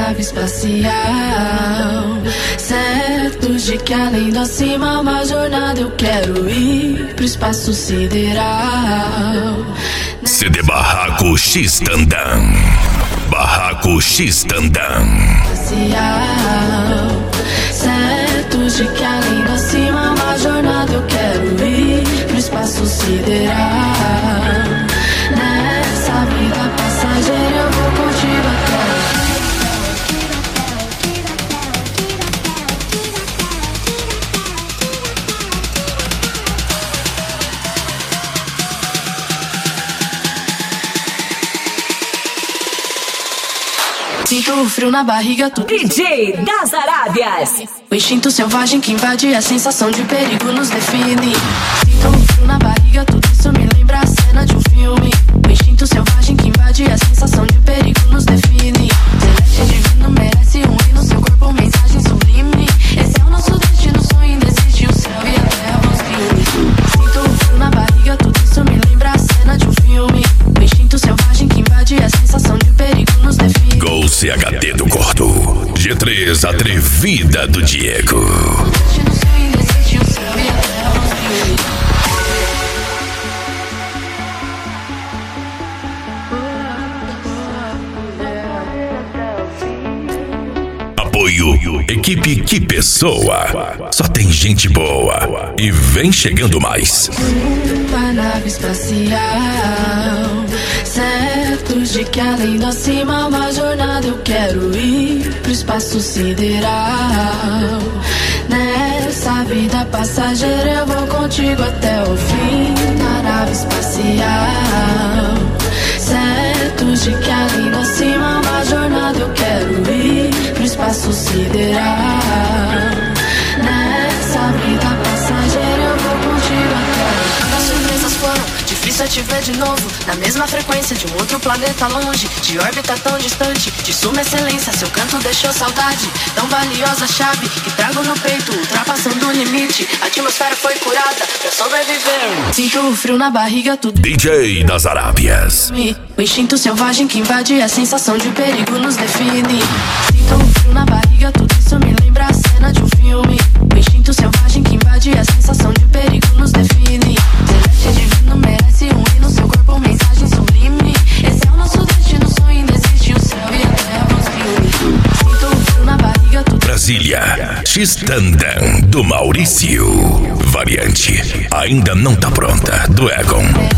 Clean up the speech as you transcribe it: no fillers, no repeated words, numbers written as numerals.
nave espacial, certo de que além do acima uma jornada eu quero ir pro espaço sideral. CD Barraco X Tandam. Barraco X Tandam. Certo de que além do acima uma jornada eu quero ir pro espaço sideral. Nessa vida passageira eu vou contigo até. Sinto o frio na barriga, tudo. DJ das Arábias. O instinto selvagem que invade a sensação de perigo nos define. Sinto o frio na barriga, tudo isso me lembra a cena de um filme. O instinto selvagem que invade a sensação de perigo nos define. Celeste divino merece um hino, seu corpo mensagem sublime. Esse é o nosso destino, sonho indesiste, o céu e a terra vão se unir. Sinto o frio na barriga, tudo isso me lembra a cena de um filme. O instinto selvagem que invade a sensação de perigo nos define. Gol CHD do Gordo. G3 Atrevida do Diego. Apoio Equipe Que Pessoa. Só tem gente boa. E vem chegando mais. Uma nave espacial, certo de que além do acima uma jornada eu quero ir pro espaço sideral. Nessa vida passageira eu vou contigo até o fim da nave espacial. Certo de que além do acima uma jornada eu quero ir pro espaço sideral. Nessa vida passageira eu vou contigo até. As surpresas foram difícil te ver de novo, na mesma frequência de um outro planeta longe, de órbita tão distante, de suma excelência, seu canto deixou saudade, tão valiosa chave que trago no peito, ultrapassando o limite, a atmosfera foi curada pra sobreviver. Sinto o frio na barriga, tudo DJ das Arábias. O instinto selvagem que invade a sensação de perigo nos define. Sinto o frio na barriga, tudo isso me lembra a cena de um filme. O instinto selvagem que invade a sensação de perigo nos define. Celeste divino merece um hino, seu corpo mensagem sublime. Esse é o nosso destino, sonho indesiste, o céu e a terra vão se unir. Sinto o frio na barriga, tudo. Brasília, X Tandam do Maurício. Variante, ainda não tá pronta, do Egon.